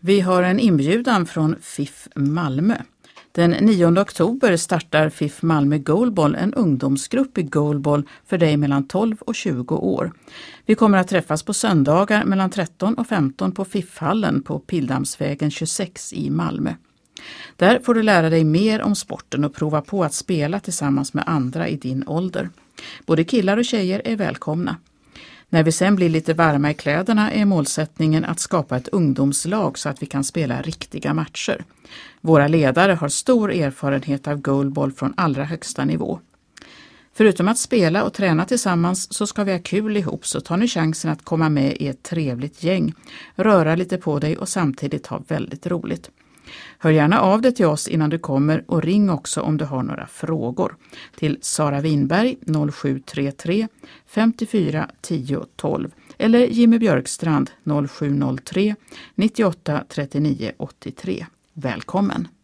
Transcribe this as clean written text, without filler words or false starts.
Vi har en inbjudan från FIF Malmö. Den 9 oktober startar FIF Malmö Goalball, en ungdomsgrupp i goalball för dig mellan 12 och 20 år. Vi kommer att träffas på söndagar mellan 13 och 15 på FIF-hallen på Pildammsvägen 26 i Malmö. Där får du lära dig mer om sporten och prova på att spela tillsammans med andra i din ålder. Både killar och tjejer är välkomna. När vi sen blir lite varma i kläderna är målsättningen att skapa ett ungdomslag så att vi kan spela riktiga matcher. Våra ledare har stor erfarenhet av goalball från allra högsta nivå. Förutom att spela och träna tillsammans så ska vi ha kul ihop, så ta nu chansen att komma med i ett trevligt gäng, röra lite på dig och samtidigt ha väldigt roligt. Hör gärna av dig till oss innan du kommer och ring också om du har några frågor till Sara Winberg 0733 54 10 12 eller Jimmy Björkstrand 0703 98 39 83. Välkommen!